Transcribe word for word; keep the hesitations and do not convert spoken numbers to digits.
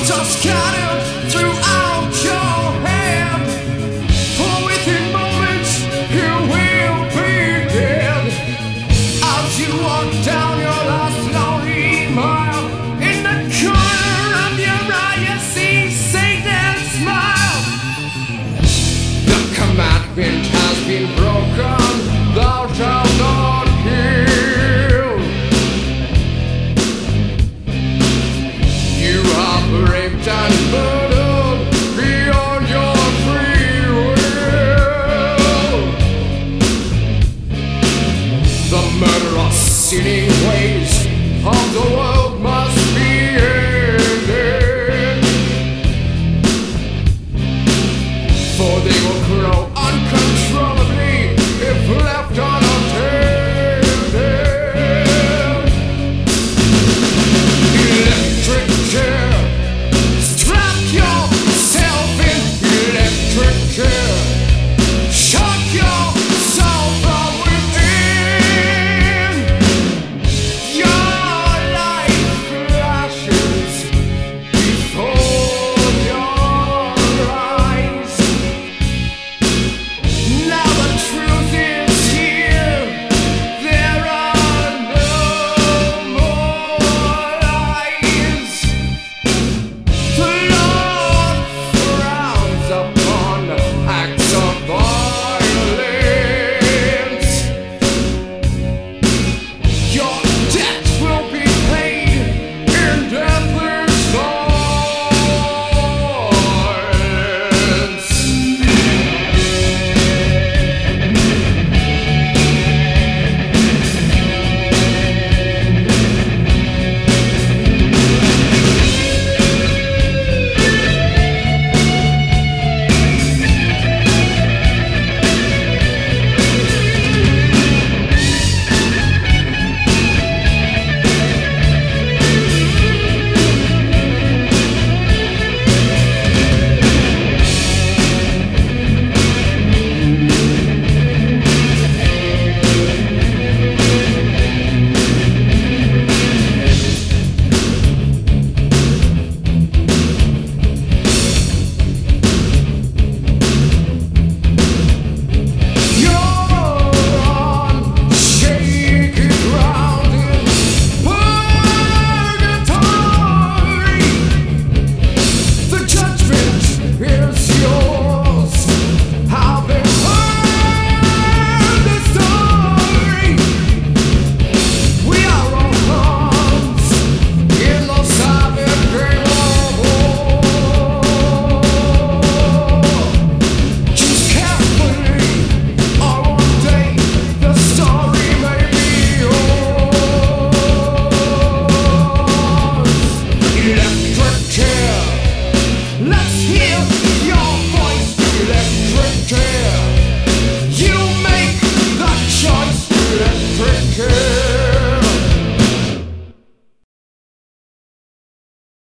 just scattered throughout your head. For within moments you will be dead. As you walk down your last lonely mile, in the corner of your eye you see Satan's smile. The commandment has been broken, thou shalt not kill. You have raped and murdered beyond your free will. The murderous, sinning ways of the world must be ended, for they will grow uncontrollably if left unattended. Electric chair, strap yourself in. Electric chair, shock yourself from within. Your life flashes before your eyes. Now the truth is here, there are no more lies. The Lord frowns upon acts of violence. Your debt will be paid in deathly silence. Let's hear